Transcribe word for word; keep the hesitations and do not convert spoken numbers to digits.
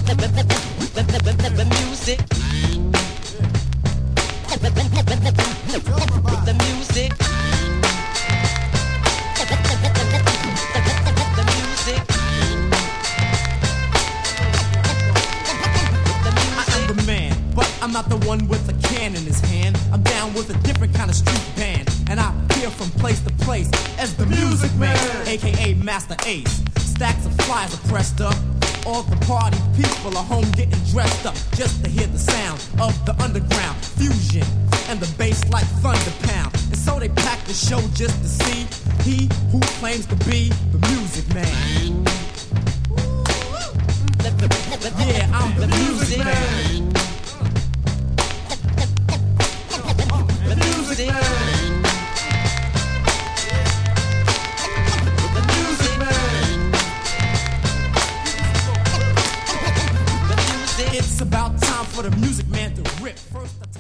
The music. The music. I'm not the one with a can in his hand. I'm down with a different kind of street band, and I appear from place to place as the Music Man, aka Master Ace. Stacks of flyers are pressed up. All the party people are home getting dressed up just to hear the sound of the underground fusion and the bass like thunder pound. And so they pack the show just to see he who claims to be the Music Man. Yeah, I'm the Music Man. The Music Man. The Music Man. It's about time for the Music Man to rip. First